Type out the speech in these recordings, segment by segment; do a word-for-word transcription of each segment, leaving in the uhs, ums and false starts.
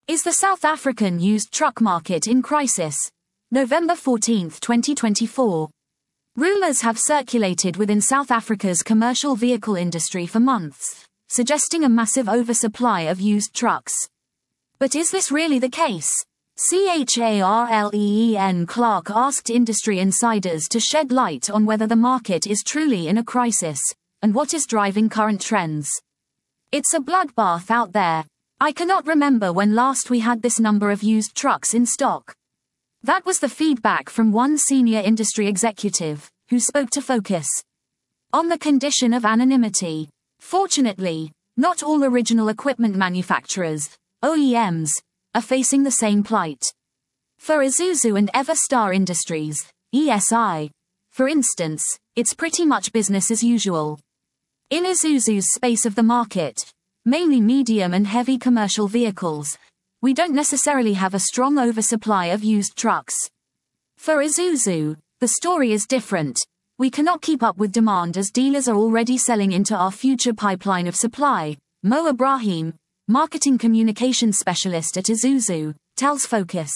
Is the South African used truck market in crisis? November fourteenth, twenty twenty-four. Rumors have circulated within South Africa's commercial vehicle industry for months, suggesting a massive oversupply of used trucks. But is this really the case? Charles Clark asked industry insiders to shed light on whether the market is truly in a crisis, and what is driving current trends. It's a bloodbath out there. I cannot remember when last we had this number of used trucks in stock. That was the feedback from one senior industry executive, who spoke to Focus. On the condition of anonymity. Fortunately, not all original equipment manufacturers, O E Ms, are facing the same plight. For Isuzu and Everstar Industries, E S I, for instance, it's pretty much business as usual. In Isuzu's space of the market, mainly medium and heavy commercial vehicles, we don't necessarily have a strong oversupply of used trucks. For Isuzu, the story is different. We cannot keep up with demand as dealers are already selling into our future pipeline of supply, Mo Ibrahim, marketing communications specialist at Isuzu, tells Focus.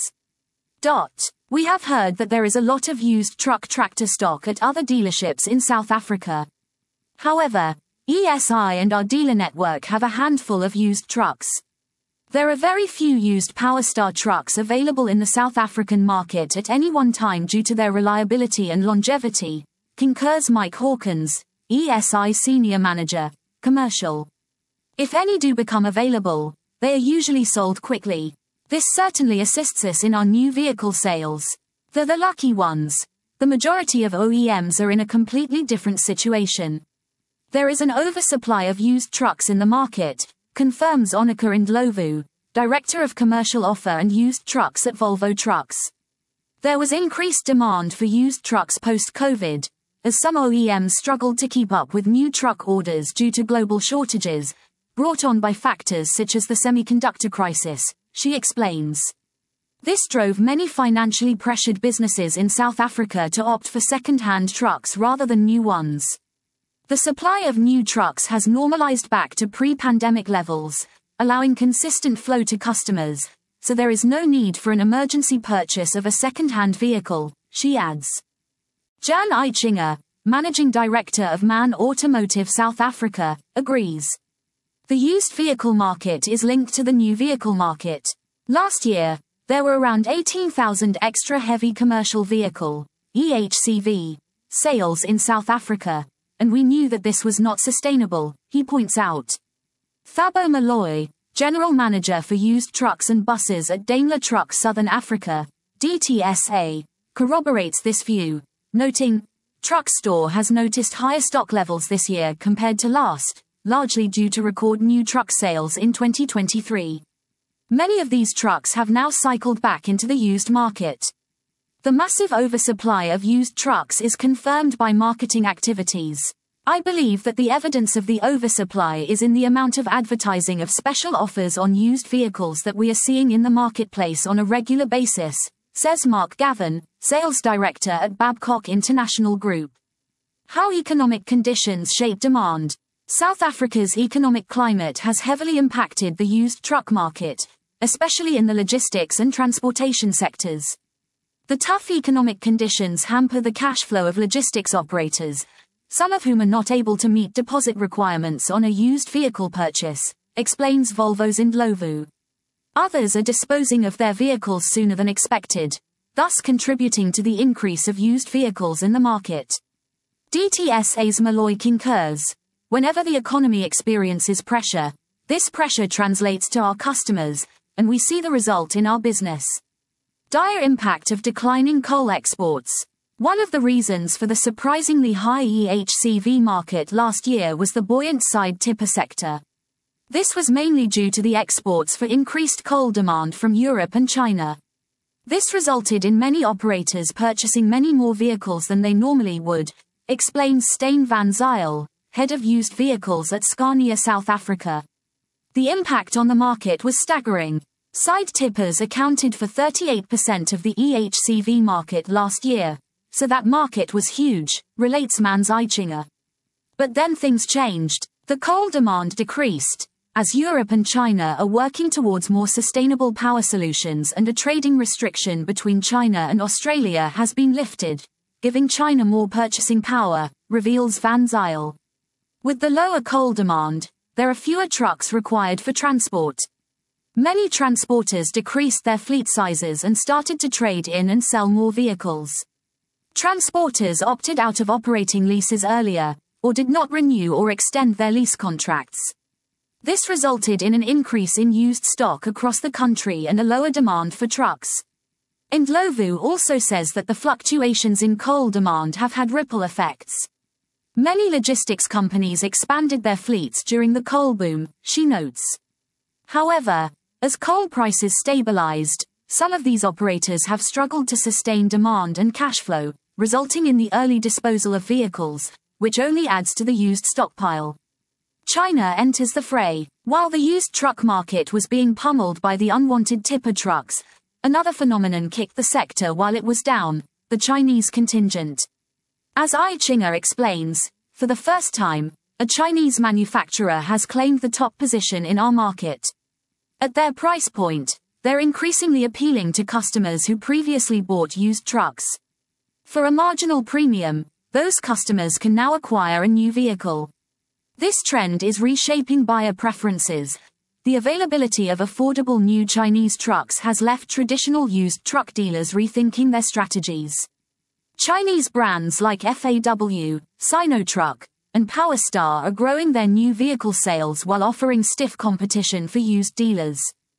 Dot. We have heard that there is a lot of used truck tractor stock at other dealerships in South Africa. However, E S I and our dealer network have a handful of used trucks. There are very few used PowerStar trucks available in the South African market at any one time due to their reliability and longevity, concurs Mike Hawkins, E S I Senior Manager, Commercial. If any do become available, they are usually sold quickly. This certainly assists us in our new vehicle sales. They're the lucky ones. The majority of O E Ms are in a completely different situation. There is an oversupply of used trucks in the market, confirms Onika Ndlovu, Director of Commercial Offer and Used Trucks at Volvo Trucks. There was increased demand for used trucks post-COVID, as some O E Ms struggled to keep up with new truck orders due to global shortages, brought on by factors such as the semiconductor crisis, she explains. This drove many financially pressured businesses in South Africa to opt for second-hand trucks rather than new ones. The supply of new trucks has normalized back to pre-pandemic levels, allowing consistent flow to customers, so there is no need for an emergency purchase of a second-hand vehicle, she adds. Jan Eichinger, Managing Director of MAN Automotive South Africa, agrees. The used vehicle market is linked to the new vehicle market. Last year, there were around eighteen thousand extra heavy commercial vehicle, E H C V, sales in South Africa, and we knew that this was not sustainable, he points out. Thabo Malloy, General Manager for Used Trucks and Buses at Daimler Truck Southern Africa, D T S A, corroborates this view, noting, Truck Store has noticed higher stock levels this year compared to last, largely due to record new truck sales in twenty twenty-three. Many of these trucks have now cycled back into the used market. The massive oversupply of used trucks is confirmed by marketing activities. I believe that the evidence of the oversupply is in the amount of advertising of special offers on used vehicles that we are seeing in the marketplace on a regular basis, says Mark Gavin, Sales Director at Babcock International Group. How economic conditions shape demand. South Africa's economic climate has heavily impacted the used truck market, especially in the logistics and transportation sectors. The tough economic conditions hamper the cash flow of logistics operators, some of whom are not able to meet deposit requirements on a used vehicle purchase, explains Volvo's Ndlovu. Others are disposing of their vehicles sooner than expected, thus contributing to the increase of used vehicles in the market. D T S A's Malloy concurs. Whenever the economy experiences pressure, this pressure translates to our customers, and we see the result in our business. Dire impact of declining coal exports. One of the reasons for the surprisingly high E H C V market last year was the buoyant side tipper sector. This was mainly due to the exports for increased coal demand from Europe and China. This resulted in many operators purchasing many more vehicles than they normally would, explains Stijn van Zyl, head of used vehicles at Scania South Africa. The impact on the market was staggering. Side tippers accounted for thirty-eight percent of the E H C V market last year, so that market was huge, relates Mans Eichinger. But then things changed. The coal demand decreased. as Europe and China are working towards more sustainable power solutions and a trading restriction between China and Australia has been lifted, giving China more purchasing power, reveals Van Zyl. With the lower coal demand, there are fewer trucks required for transport. Many transporters decreased their fleet sizes and started to trade in and sell more vehicles. Transporters opted out of operating leases earlier, or did not renew or extend their lease contracts. This resulted in an increase in used stock across the country and a lower demand for trucks. Indlovu also says that the fluctuations in coal demand have had ripple effects. Many logistics companies expanded their fleets during the coal boom, she notes. However, as coal prices stabilized, some of these operators have struggled to sustain demand and cash flow, resulting in the early disposal of vehicles, which only adds to the used stockpile. China enters the fray. While the used truck market was being pummeled by the unwanted tipper trucks, another phenomenon kicked the sector while it was down, the Chinese contingent. As Aichinger explains, for the first time, a Chinese manufacturer has claimed the top position in our market. At their price point, they're increasingly appealing to customers who previously bought used trucks. For a marginal premium, those customers can now acquire a new vehicle. This trend is reshaping buyer preferences. The availability of affordable new Chinese trucks has left traditional used truck dealers rethinking their strategies. Chinese brands like F A W, Sinotruk, and PowerStar are growing their new vehicle sales while offering stiff competition for used dealers.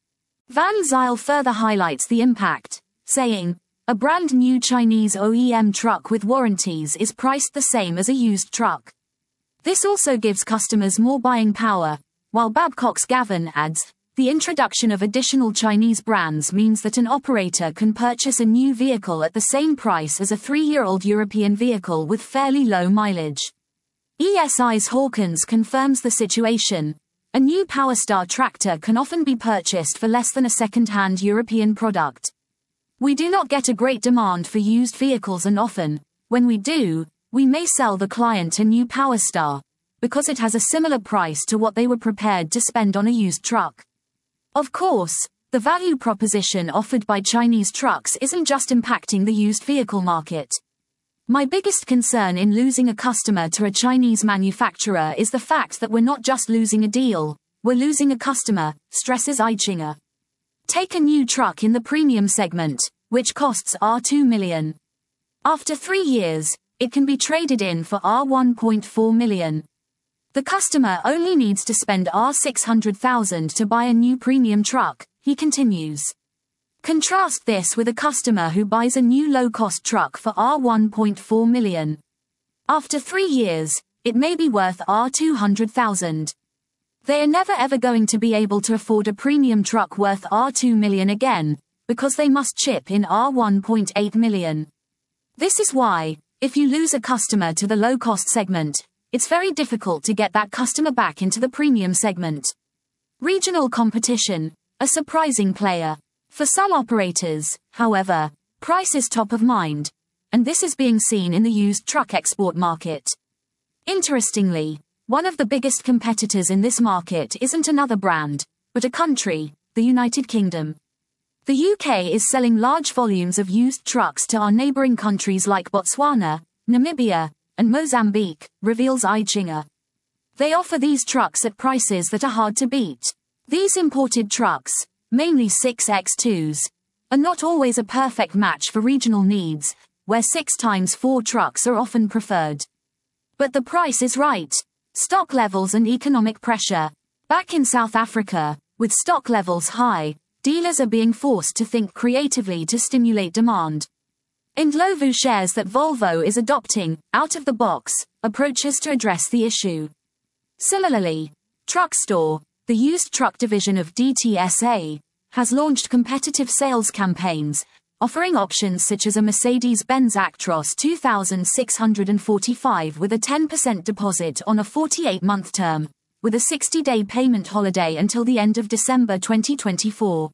Van Zyl further highlights the impact, saying, "A brand new Chinese O E M truck with warranties is priced the same as a used truck. This also gives customers more buying power," while Babcock's Gavin adds, "The introduction of additional Chinese brands means that an operator can purchase a new vehicle at the same price as a three-year-old European vehicle with fairly low mileage." E S I's Hawkins confirms the situation. A new PowerStar tractor can often be purchased for less than a second-hand European product. "We do not get a great demand for used vehicles, and often, when we do, we may sell the client a new PowerStar, because it has a similar price to what they were prepared to spend on a used truck." Of course, the value proposition offered by Chinese trucks isn't just impacting the used vehicle market. "My biggest concern in losing a customer to a Chinese manufacturer is the fact that we're not just losing a deal, we're losing a customer," stresses Aichinger. Take a new truck in the premium segment, which costs R two million. After three years, it can be traded in for R one point four million. The customer only needs to spend R six hundred thousand to buy a new premium truck, he continues. Contrast this with a customer who buys a new low-cost truck for R one point four million. After three years, it may be worth R two hundred thousand. They are never ever going to be able to afford a premium truck worth R two million again, because they must chip in R one point eight million. This is why, if you lose a customer to the low-cost segment, it's very difficult to get that customer back into the premium segment. Regional competition, a surprising player. For some operators, however, price is top of mind, and this is being seen in the used truck export market. Interestingly, one of the biggest competitors in this market isn't another brand, but a country, the United Kingdom. The U K is selling large volumes of used trucks to our neighboring countries like Botswana, Namibia, and Mozambique, reveals Aichinger. They offer these trucks at prices that are hard to beat. These imported trucks, mainly six by twos, are not always a perfect match for regional needs, where six by four trucks are often preferred. But the price is right. Stock levels and economic pressure. Back in South Africa, with stock levels high, dealers are being forced to think creatively to stimulate demand. Indlovu shares that Volvo is adopting, out-of-the-box, approaches to address the issue. Similarly, Truckstore, the used truck division of D T S A, has launched competitive sales campaigns, offering options such as a Mercedes-Benz Actros two thousand six hundred forty-five with a ten percent deposit on a forty-eight month term, with a sixty day payment holiday until the end of December twenty twenty-four.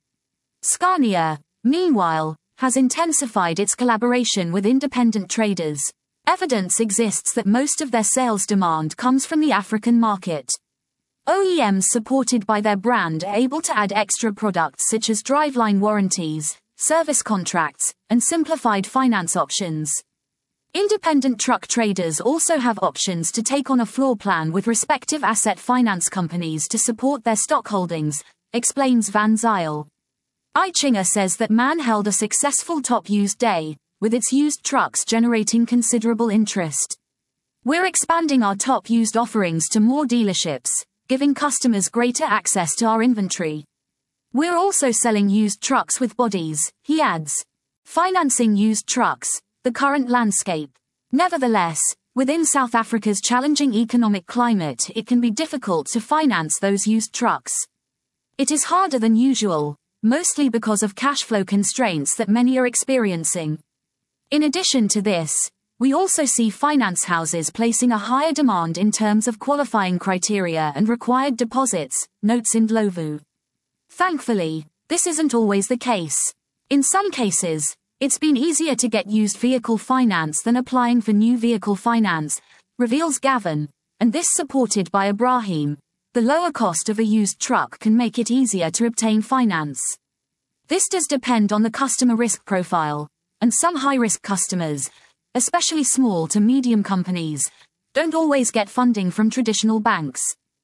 Scania, meanwhile, has intensified its collaboration with independent traders. Evidence exists that most of their sales demand comes from the African market. O E Ms supported by their brand are able to add extra products such as driveline warranties, service contracts, and simplified finance options. Independent truck traders also have options to take on a floor plan with respective asset finance companies to support their stock holdings, explains Van Zyl. Eichinger says that MAN held a successful top used day, with its used trucks generating considerable interest. We're expanding our top used offerings to more dealerships, giving customers greater access to our inventory. We're also selling used trucks with bodies, he adds. Financing used trucks, the current landscape. Nevertheless, within South Africa's challenging economic climate, it can be difficult to finance those used trucks. It is harder than usual, mostly because of cash flow constraints that many are experiencing. In addition to this, we also see finance houses placing a higher demand in terms of qualifying criteria and required deposits, notes Ndlovu. Thankfully, this isn't always the case. In some cases, it's been easier to get used vehicle finance than applying for new vehicle finance, reveals Gavin, and this supported by Ibrahim. The lower cost of a used truck can make it easier to obtain finance. This does depend on the customer risk profile, and some high-risk customers, especially small to medium companies, don't always get funding from traditional banks.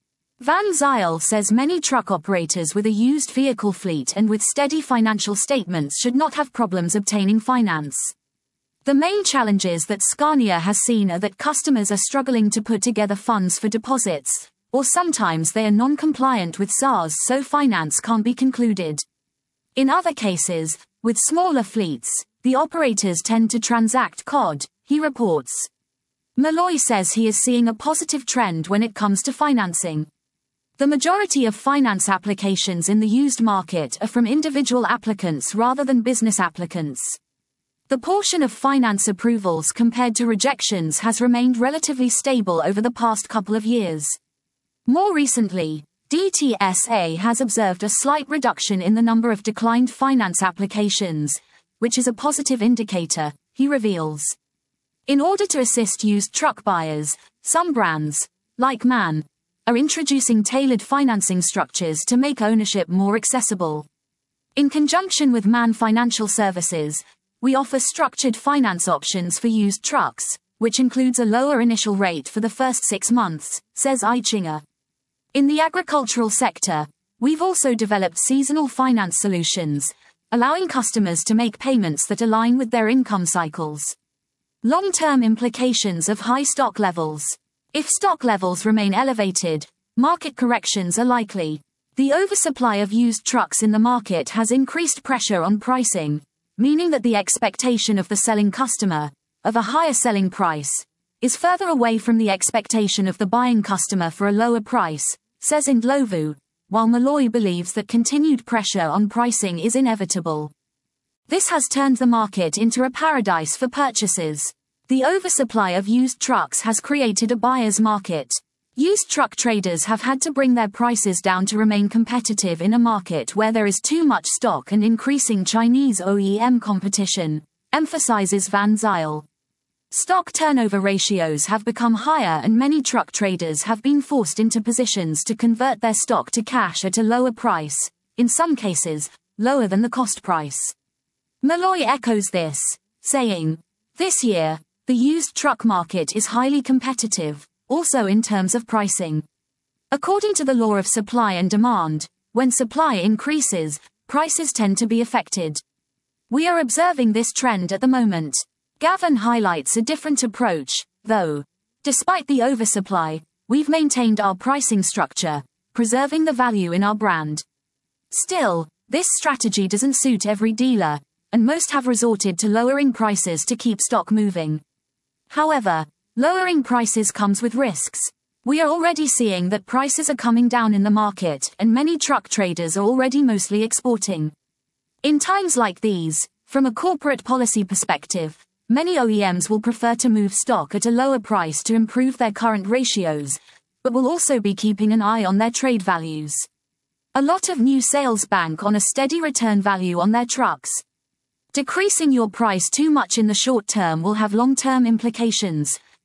Van Zyl says many truck operators with a used vehicle fleet and with steady financial statements should not have problems obtaining finance. The main challenges that Scania has seen are that customers are struggling to put together funds for deposits, or sometimes they are non-compliant with S A R S, so finance can't be concluded. In other cases, with smaller fleets, the operators tend to transact C O D, he reports. Malloy says he is seeing a positive trend when it comes to financing. The majority of finance applications in the used market are from individual applicants rather than business applicants. The portion of finance approvals compared to rejections has remained relatively stable over the past couple of years. More recently, D T S A has observed a slight reduction in the number of declined finance applications, which is a positive indicator, he reveals. In order to assist used truck buyers, some brands, like MAN, are introducing tailored financing structures to make ownership more accessible. In conjunction with MAN Financial Services, we offer structured finance options for used trucks, which includes a lower initial rate for the first six months, says Eichinger. In the agricultural sector, we've also developed seasonal finance solutions, allowing customers to make payments that align with their income cycles. Long-term implications of high stock levels. If stock levels remain elevated, market corrections are likely. The oversupply of used trucks in the market has increased pressure on pricing, meaning that the expectation of the selling customer, of a higher selling price, is further away from the expectation of the buying customer for a lower price, says Ndlovu, while Malloy believes that continued pressure on pricing is inevitable. This has turned the market into a paradise for purchasers. The oversupply of used trucks has created a buyer's market. Used truck traders have had to bring their prices down to remain competitive in a market where there is too much stock and increasing Chinese O E M competition, emphasizes Van Zyl. Stock turnover ratios have become higher and many truck traders have been forced into positions to convert their stock to cash at a lower price, in some cases, lower than the cost price. Malloy echoes this, saying, "This year, the used truck market is highly competitive, also in terms of pricing. According to the law of supply and demand, when supply increases, prices tend to be affected. We are observing this trend at the moment." Gavin highlights a different approach, though. Despite the oversupply, we've maintained our pricing structure, preserving the value in our brand. Still, this strategy doesn't suit every dealer, and most have resorted to lowering prices to keep stock moving. However, lowering prices comes with risks. We are already seeing that prices are coming down in the market and many truck traders are already mostly exporting. In times like these, from a corporate policy perspective, many O E Ms will prefer to move stock at a lower price to improve their current ratios, but will also be keeping an eye on their trade values. A lot of new sales bank on a steady return value on their trucks. Decreasing your price too much in the short term will have long-term implications,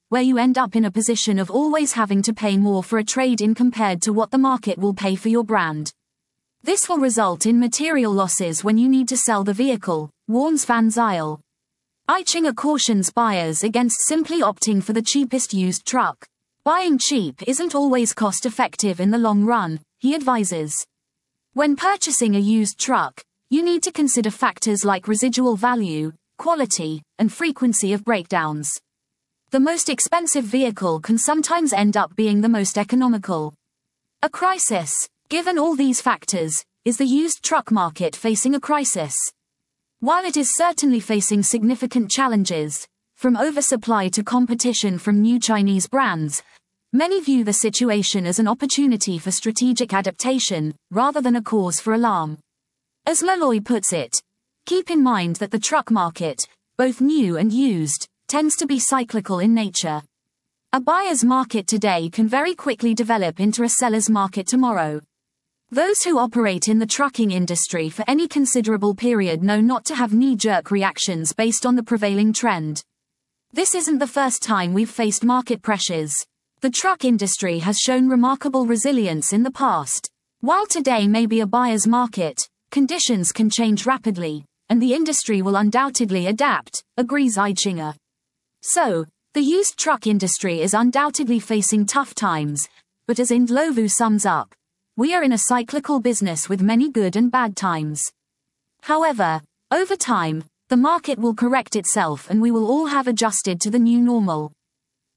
where you end up in a position of always having to pay more for a trade-in compared to what the market will pay for your brand. This will result in material losses when you need to sell the vehicle, warns Van Zyl. Eichinger cautions buyers against simply opting for the cheapest used truck. Buying cheap isn't always cost-effective in the long run, he advises. When purchasing a used truck, you need to consider factors like residual value, quality, and frequency of breakdowns. The most expensive vehicle can sometimes end up being the most economical. A crisis. Given all these factors, is the used truck market facing a crisis? While it is certainly facing significant challenges, from oversupply to competition from new Chinese brands, many view the situation as an opportunity for strategic adaptation, rather than a cause for alarm. As Laloy puts it, keep in mind that the truck market, both new and used, tends to be cyclical in nature. A buyer's market today can very quickly develop into a seller's market tomorrow. Those who operate in the trucking industry for any considerable period know not to have knee-jerk reactions based on the prevailing trend. This isn't the first time we've faced market pressures. The truck industry has shown remarkable resilience in the past. While today may be a buyer's market, conditions can change rapidly, and the industry will undoubtedly adapt, agrees Eichinger. So, the used truck industry is undoubtedly facing tough times, but as Indlovu sums up, we are in a cyclical business with many good and bad times. However, over time, the market will correct itself and we will all have adjusted to the new normal.